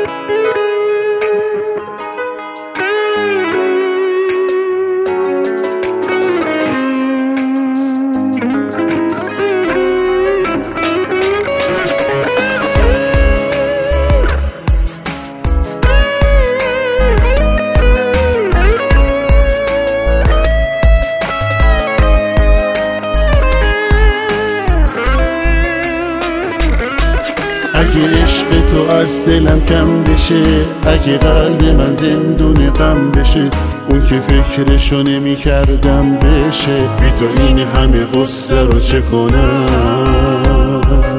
اگه عشق تو از دلم کم بشه، اگه قلب من زندون غم بشه، اون که فکرشو نمی کردم بشه، بی تو این همه قصه رو چه کنم؟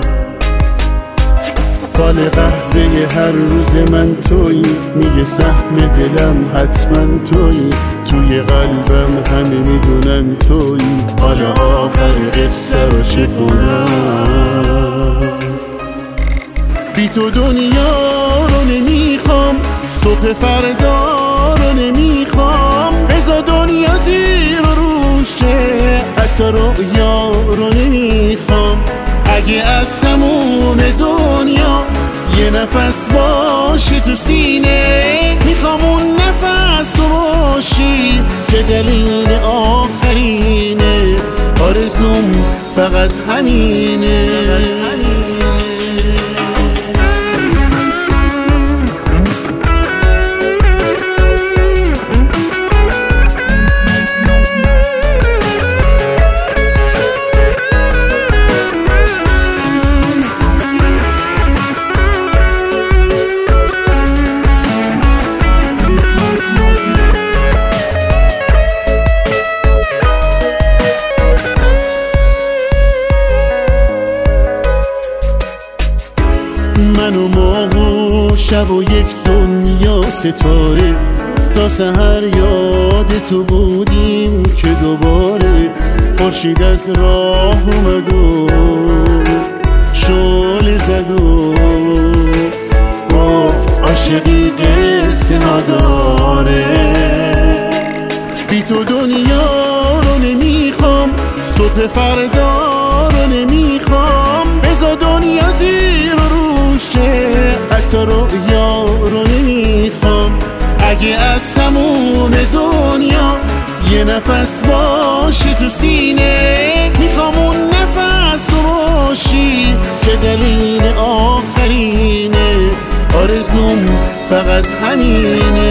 فال قهوه هر روز من تویی، میگه سهم دلم حتما تویی، توی قلبم همه میدونن تویی، حالا آخر قصه رو چه کنم؟ بی تو دنیا رو نمیخوام، صبح فردا رو نمیخوام، بذار دنیا زیر و روشه، حتی رؤیا رو نمیخوام. اگه از تموم دنیا یه نفس باشه تو سینه، میخوام اون نفس رو باشی که دلیل آخرینه، آرزوم فقط همینه. من و ماه و شب و یک دنیا ستاره، تا سحر یاد تو بودیم که دوباره خورشید از راه اومد و شعله زد و گفت عاشقی قصه نداره. بی تو دنیا رو نمیخوام، صبح فردا رو نمیخوام، بذار دنیا زیر روشه، حتی رؤیا رو نمیخوام. اگه از تموم دنیا یه نفس باشه تو سینه، میخوام اون نفس رو باشی که دلیل آخرینه، آرزوم فقط همینه.